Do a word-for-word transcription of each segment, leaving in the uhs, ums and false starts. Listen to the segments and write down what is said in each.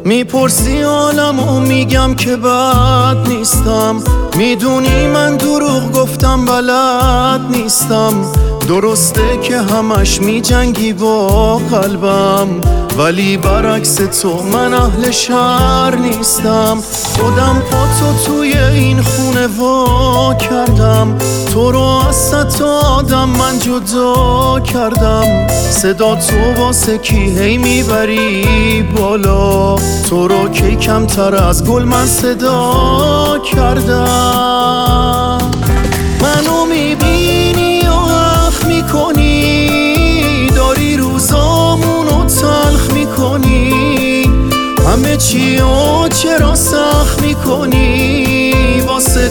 میپرسی حالم و میگم که بد نیستم، میدونی من دروغ گفتم بلد نیستم. درسته که همش میجنگی با قلبم، ولی برعکس تو من اهل شر نیستم. خودم با تو توی این خونه وا کردم، تو رو از صد تا آدم من جدا کردم. صدا تو واسه کی هی میبری بالا، تو رو کی کمتر از گل من صدا کردم. منو میبینی و اخ میکنی، داری روزامونو تلخ میکنی، همه چی و چرا سخت میکنی واسه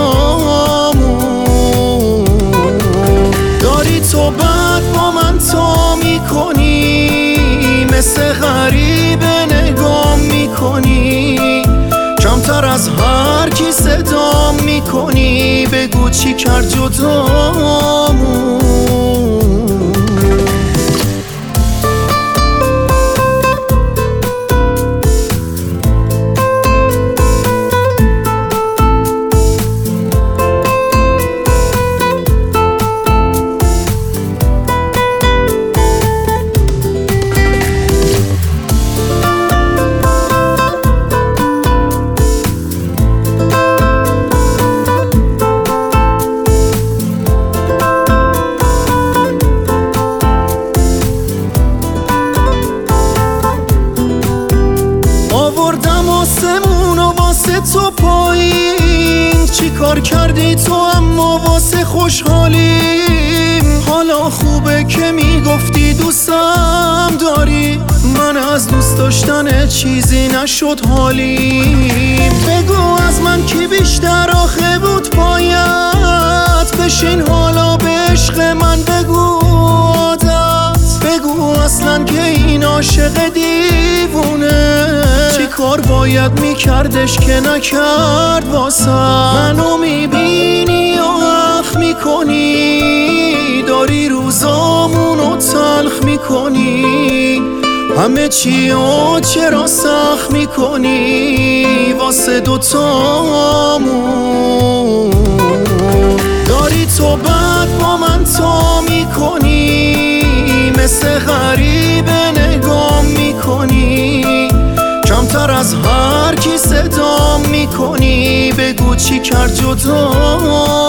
دوتامون. داری تو بد با من تا میکنی، مثل غریبه نگام میکنی، کمتر از هر کی صدام میکنی. بگو چی کرد جدامون. آسمون و واسه تو پایین، چی کار کردی تو اما واسه خوشحالیم. حالا خوبه که میگفتی دوستم داری، من از دوست داشتن چیزی نشد حالیم. بگو از من کی بیشتر آخه بود پایت، بشین حالا به عشق من بگو عادت. بگو اصلا که این عاشق دیوونه، چی کار باید میکردش که نکرد واسه. منو میبینی و اخ میکنی، داری روزامونو تلخ میکنی، همه چی و چرا سخت میکنی واسه دوتامون. داری تو بد با من تا میکنی، مثل غریبه نگام میکنی، کمتر از هر کی صدام میکنی. بگو چی کرد جدا